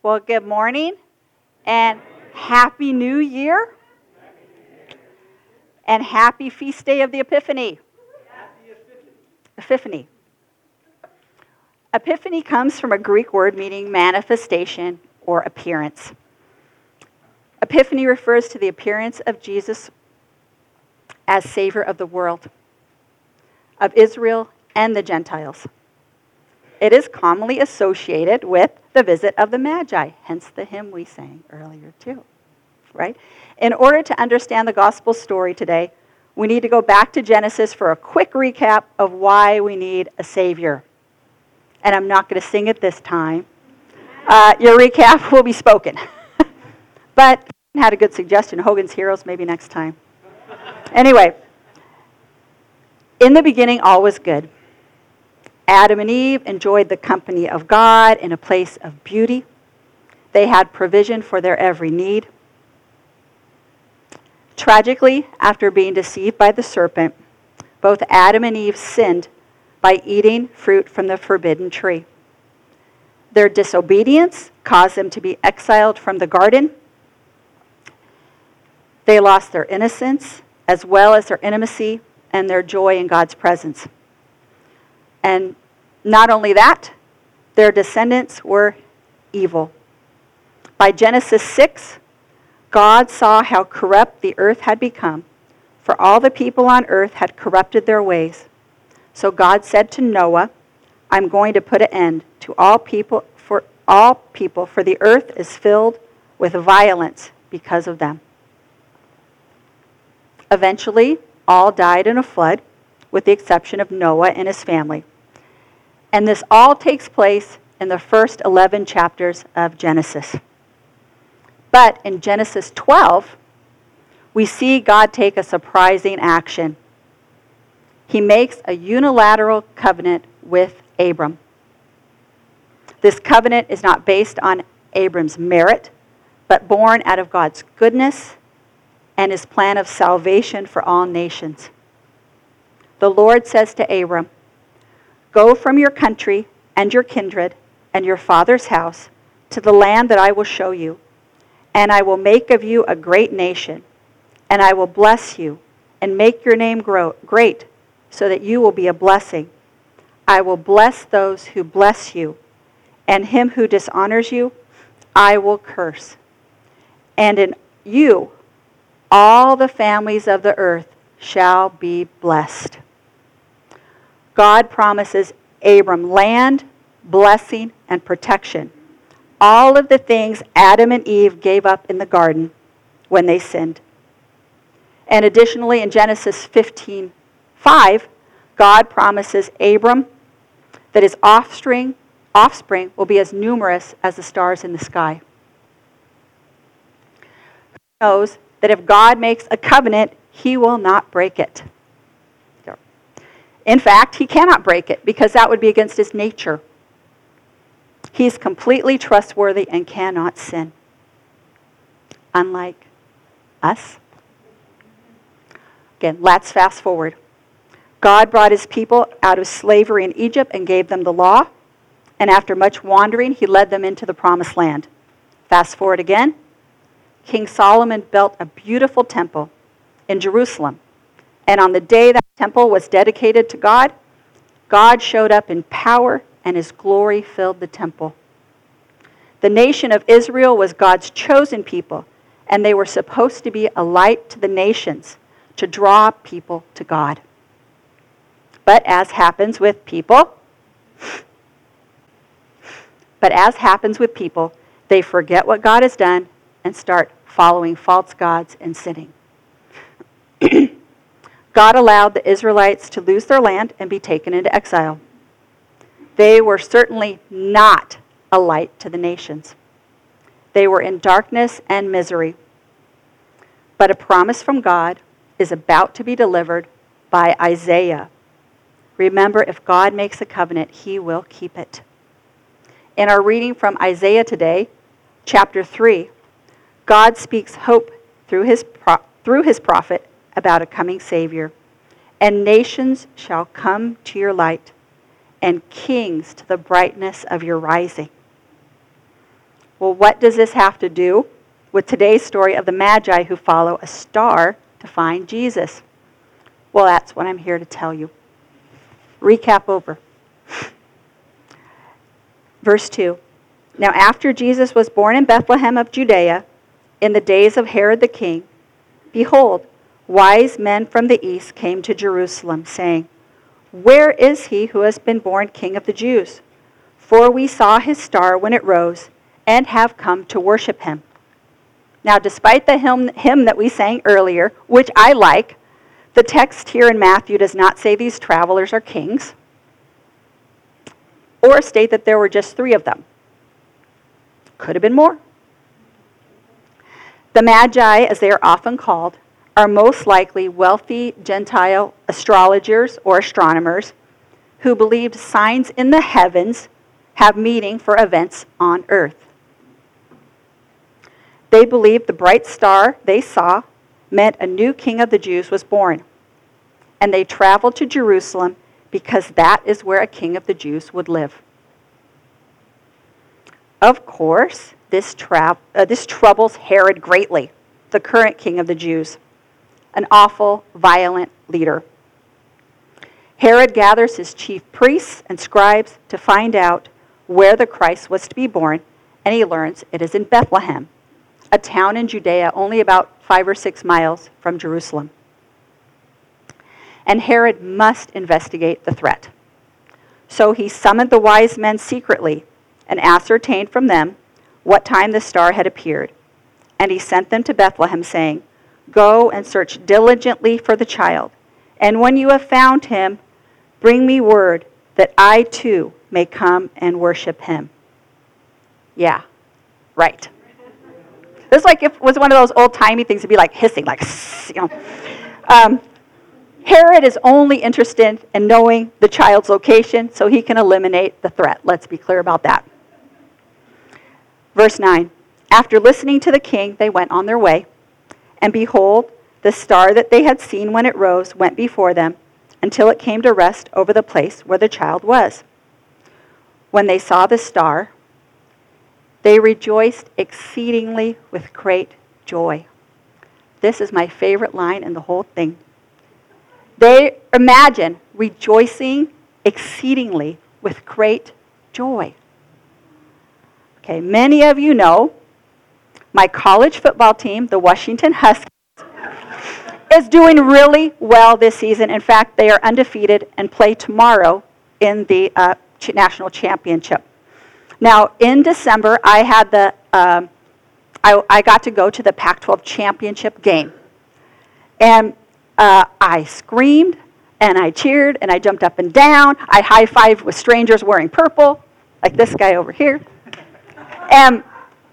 Well, good morning and Happy New Year and Happy Feast Day of the Epiphany. Epiphany. Epiphany comes from a Greek word meaning manifestation or appearance. Epiphany refers to the appearance of Jesus as Savior of the world, of Israel and the Gentiles. It is commonly associated with the visit of the Magi, hence the hymn we sang earlier too, right? In order to understand the gospel story today, we need to go back to Genesis for a quick recap of why we need a Savior. And I'm not going to sing it this time. Your recap will be spoken. But I had a good suggestion, Hogan's Heroes, maybe next time. Anyway, in the beginning, all was good. Adam and Eve enjoyed the company of God in a place of beauty. They had provision for their every need. Tragically, after being deceived by the serpent, both Adam and Eve sinned by eating fruit from the forbidden tree. Their disobedience caused them to be exiled from the garden. They lost their innocence, as well as their intimacy and their joy in God's presence. And not only that, their descendants were evil. By Genesis 6, God saw how corrupt the earth had become, for all the people on earth had corrupted their ways. So God said to Noah, I'm going to put an end to all people, for the earth is filled with violence because of them. Eventually, all died in a flood, with the exception of Noah and his family. And this all takes place in the first 11 chapters of Genesis. But in Genesis 12, we see God take a surprising action. He makes a unilateral covenant with Abram. This covenant is not based on Abram's merit, but born out of God's goodness and his plan of salvation for all nations. The Lord says to Abram, go from your country and your kindred and your father's house to the land that I will show you, and I will make of you a great nation, and I will bless you and make your name great so that you will be a blessing. I will bless those who bless you, and him who dishonors you I will curse. And in you all the families of the earth shall be blessed. God promises Abram land, blessing, and protection. All of the things Adam and Eve gave up in the garden when they sinned. And additionally, in Genesis 15:5, God promises Abram that his offspring will be as numerous as the stars in the sky. Who knows that if God makes a covenant, he will not break it. In fact, he cannot break it because that would be against his nature. He's completely trustworthy and cannot sin. Unlike us. Again, let's fast forward. God brought his people out of slavery in Egypt and gave them the law. And after much wandering, he led them into the promised land. Fast forward again. King Solomon built a beautiful temple in Jerusalem. And on the day that temple was dedicated to God, God showed up in power and his glory filled the temple. The nation of Israel was God's chosen people, and they were supposed to be a light to the nations to draw people to God. But as happens with people, they forget what God has done and start following false gods and sinning. God allowed the Israelites to lose their land and be taken into exile. They were certainly not a light to the nations. They were in darkness and misery. But a promise from God is about to be delivered by Isaiah. Remember, if God makes a covenant, he will keep it. In our reading from Isaiah today, chapter 3, God speaks hope through his prophet about a coming Savior. And nations shall come to your light, and kings to the brightness of your rising. Well, what does this have to do with today's story of the Magi who follow a star to find Jesus? Well, that's what I'm here to tell you. Recap over. Verse 2. Now after Jesus was born in Bethlehem of Judea, in the days of Herod the king, behold, wise men from the east came to Jerusalem, saying, Where is he who has been born King of the Jews? For we saw his star when it rose, and have come to worship him. Now, despite the hymn that we sang earlier, which I like, the text here in Matthew does not say these travelers are kings, or state that there were just 3 of them. Could have been more. The Magi, as they are often called, are most likely wealthy Gentile astrologers or astronomers who believed signs in the heavens have meaning for events on earth. They believed the bright star they saw meant a new king of the Jews was born. And they traveled to Jerusalem because that is where a king of the Jews would live. Of course, this troubles Herod greatly, the current king of the Jews, an awful, violent leader. Herod gathers his chief priests and scribes to find out where the Christ was to be born, and he learns it is in Bethlehem, a town in Judea only about 5 or 6 miles from Jerusalem. And Herod must investigate the threat. So he summoned the wise men secretly and ascertained from them what time the star had appeared. And he sent them to Bethlehem, saying, Go and search diligently for the child, and when you have found him, bring me word that I too may come and worship him. Yeah, right. It's like if it was one of those old-timey things to be like hissing, like, you know. Herod is only interested in knowing the child's location so he can eliminate the threat. Let's be clear about that. Verse 9. After listening to the king, they went on their way. And behold, the star that they had seen when it rose went before them until it came to rest over the place where the child was. When they saw the star, they rejoiced exceedingly with great joy. This is my favorite line in the whole thing. They imagine rejoicing exceedingly with great joy. Okay, many of you know my college football team, the Washington Huskies, is doing really well this season. In fact, they are undefeated and play tomorrow in the national championship. Now, in December, I had I got to go to the Pac-12 championship game, and I screamed and I cheered and I jumped up and down. I high-fived with strangers wearing purple, like this guy over here, and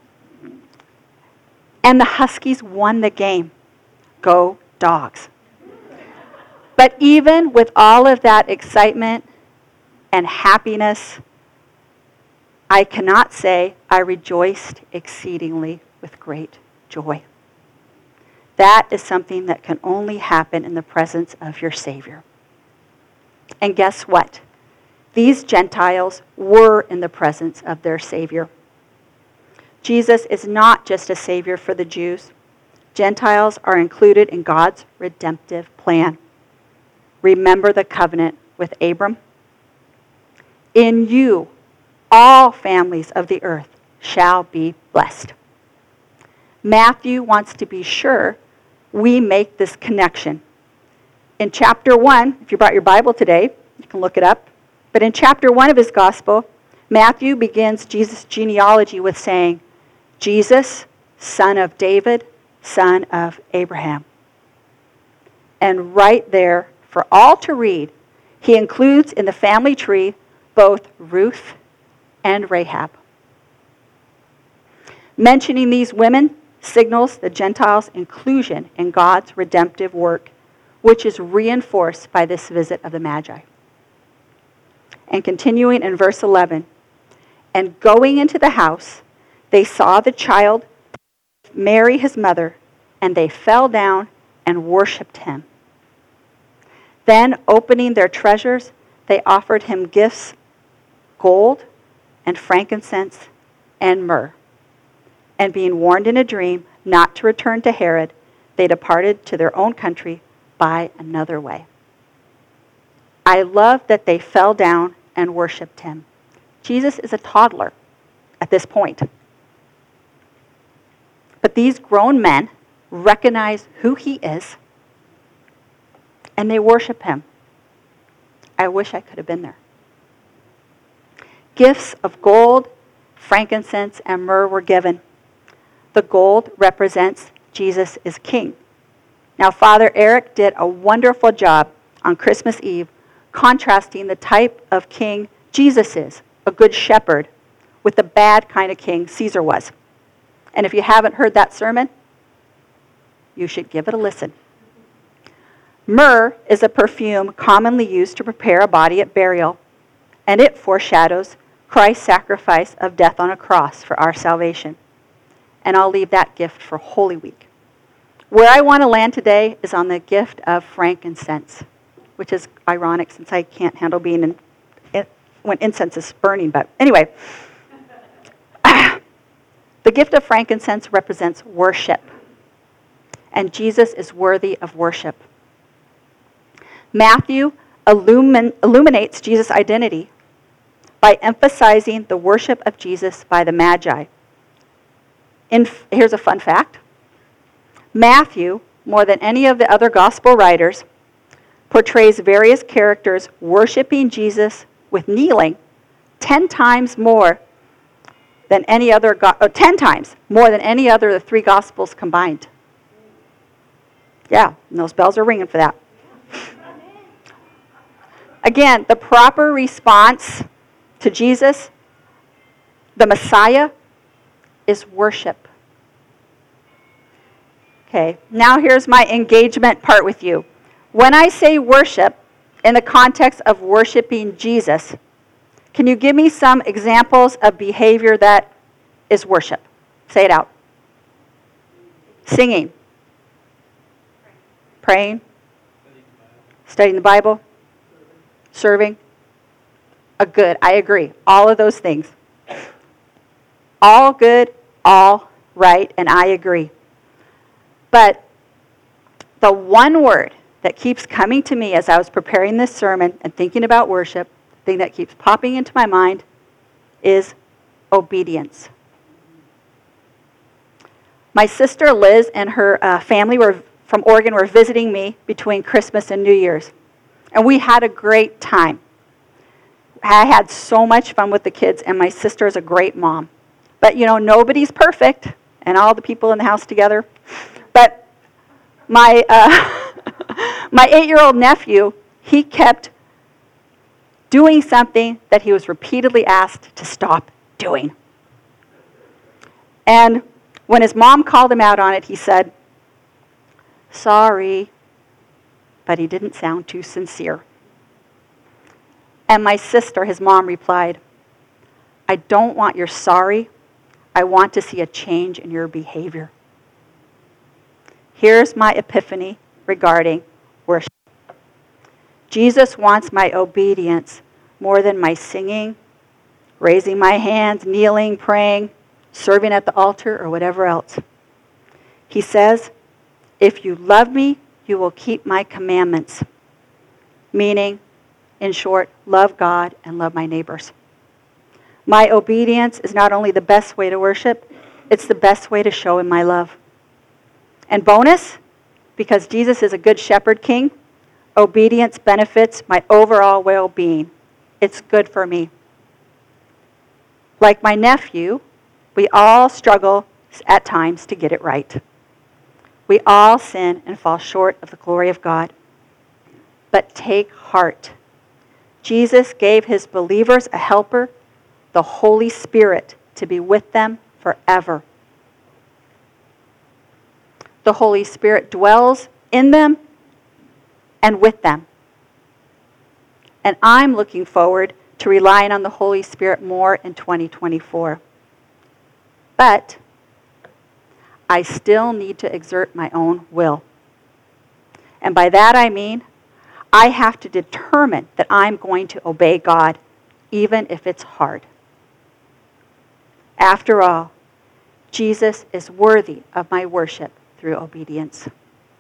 the Huskies won the game. Go Dogs! But even with all of that excitement and happiness, I cannot say I rejoiced exceedingly with great joy. That is something that can only happen in the presence of your Savior. And guess what? These Gentiles were in the presence of their Savior. Jesus is not just a Savior for the Jews. Gentiles are included in God's redemptive plan. Remember the covenant with Abram? In you, all families of the earth shall be blessed. Matthew wants to be sure we make this connection. In chapter 1, if you brought your Bible today, you can look it up. But in chapter 1 of his gospel, Matthew begins Jesus' genealogy with saying, Jesus, son of David, son of Abraham. And right there, for all to read, he includes in the family tree both Ruth and Rahab. Mentioning these women signals the Gentiles' inclusion in God's redemptive work, which is reinforced by this visit of the Magi. And continuing in verse 11, and going into the house, they saw the child, Mary his mother, and they fell down and worshipped him. Then, opening their treasures, they offered him gifts, gold and frankincense and myrrh. And being warned in a dream not to return to Herod, they departed to their own country by another way. I love that they fell down and worshiped him. Jesus is a toddler at this point. But these grown men recognize who he is, and they worship him. I wish I could have been there. Gifts of gold, frankincense, and myrrh were given. The gold represents Jesus is king. Now, Father Eric did a wonderful job on Christmas Eve contrasting the type of king Jesus is, a good shepherd, with the bad kind of king Caesar was. And if you haven't heard that sermon, you should give it a listen. Myrrh is a perfume commonly used to prepare a body at burial, and it foreshadows Christ's sacrifice of death on a cross for our salvation. And I'll leave that gift for Holy Week. Where I want to land today is on the gift of frankincense, which is ironic since I can't handle being in when incense is burning. But anyway, the gift of frankincense represents worship, and Jesus is worthy of worship. Matthew illuminates Jesus' identity by emphasizing the worship of Jesus by the Magi. Here's a fun fact. Matthew, more than any of the other gospel writers, portrays various characters worshiping Jesus with kneeling 10 times more than any other, 10 times more than any other of the three gospels combined. Yeah, and those bells are ringing for that. Again, the proper response to Jesus, the Messiah, is worship. Okay, now here's my engagement part with you. When I say worship, in the context of worshiping Jesus, can you give me some examples of behavior that is worship? Say it out. Singing. Praying. Studying the Bible. Serving. Good, I agree. All of those things. All good, all right, and I agree. But the one word that keeps coming to me as I was preparing this sermon and thinking about worship, the thing that keeps popping into my mind is obedience. My sister Liz and her family from Oregon were visiting me between Christmas and New Year's. And we had a great time. I had so much fun with the kids, and my sister is a great mom. But, nobody's perfect, and all the people in the house together. But my 8-year-old nephew, he kept doing something that he was repeatedly asked to stop doing. And when his mom called him out on it, he said, "Sorry," but he didn't sound too sincere. And my sister, his mom, replied, "I don't want your sorry. I want to see a change in your behavior." Here's my epiphany regarding worship. Jesus wants my obedience more than my singing, raising my hands, kneeling, praying, serving at the altar, or whatever else. He says, "If you love me, you will keep my commandments." Meaning, in short, love God and love my neighbors. My obedience is not only the best way to worship, it's the best way to show him my love. And bonus, because Jesus is a good shepherd king, obedience benefits my overall well-being. It's good for me. Like my nephew, we all struggle at times to get it right. We all sin and fall short of the glory of God. But take heart. Jesus gave his believers a helper, the Holy Spirit, to be with them forever. The Holy Spirit dwells in them and with them. And I'm looking forward to relying on the Holy Spirit more in 2024. But I still need to exert my own will. And by that I mean, I have to determine that I'm going to obey God, even if it's hard. After all, Jesus is worthy of my worship through obedience.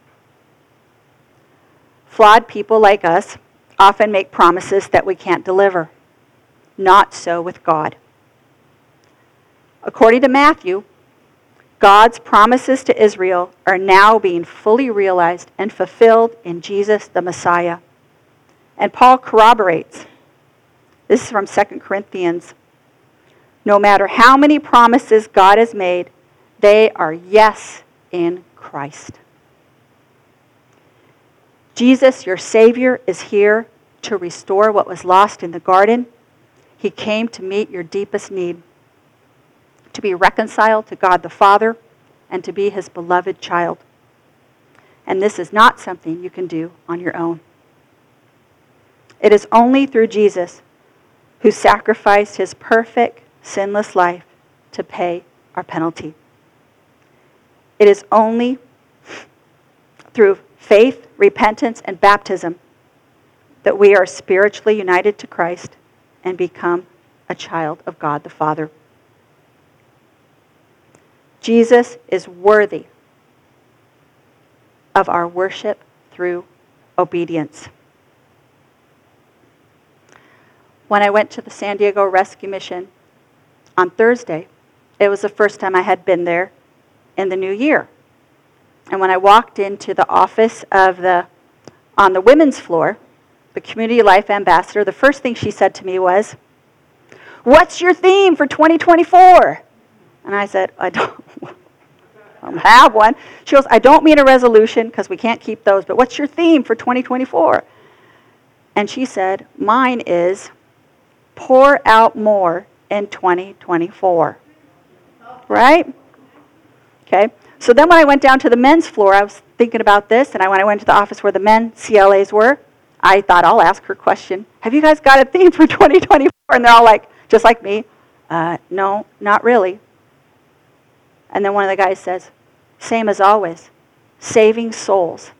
Flawed people like us often make promises that we can't deliver. Not so with God. According to Matthew, God's promises to Israel are now being fully realized and fulfilled in Jesus the Messiah. And Paul corroborates. This is from 2 Corinthians. No matter how many promises God has made, they are yes in Christ. Jesus, your Savior, is here to restore what was lost in the garden. He came to meet your deepest need, to be reconciled to God the Father, and to be his beloved child. And this is not something you can do on your own. It is only through Jesus, who sacrificed his perfect, sinless life to pay our penalty. It is only through faith, repentance, and baptism that we are spiritually united to Christ and become a child of God the Father. Jesus is worthy of our worship through obedience. When I went to the San Diego Rescue Mission on Thursday, it was the first time I had been there in the new year. And when I walked into the office on the women's floor, the Community Life Ambassador, the first thing she said to me was, "What's your theme for 2024? And I said, I don't have one. She goes, "I don't mean a resolution because we can't keep those, but what's your theme for 2024? And she said, "Mine is pour out more in 2024. Right? Okay. So then when I went down to the men's floor, I was thinking about this, and when I went to the office where the men CLAs were, I thought I'll ask her question. Have you guys got a theme for 2024? And they're all like, just like me, no, not really. And then one of the guys says, same as always, saving souls.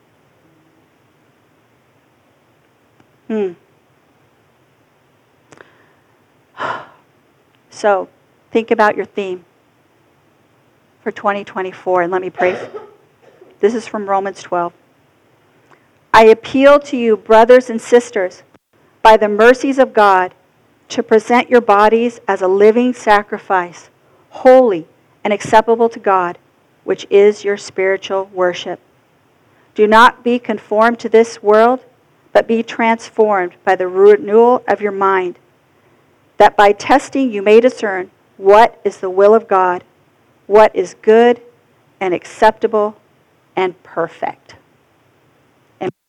So, think about your theme for 2024, and let me pray. This is from Romans 12. I appeal to you, brothers and sisters, by the mercies of God, to present your bodies as a living sacrifice, holy and acceptable to God, which is your spiritual worship. Do not be conformed to this world, but be transformed by the renewal of your mind, that by testing you may discern what is the will of God, what is good and acceptable and perfect.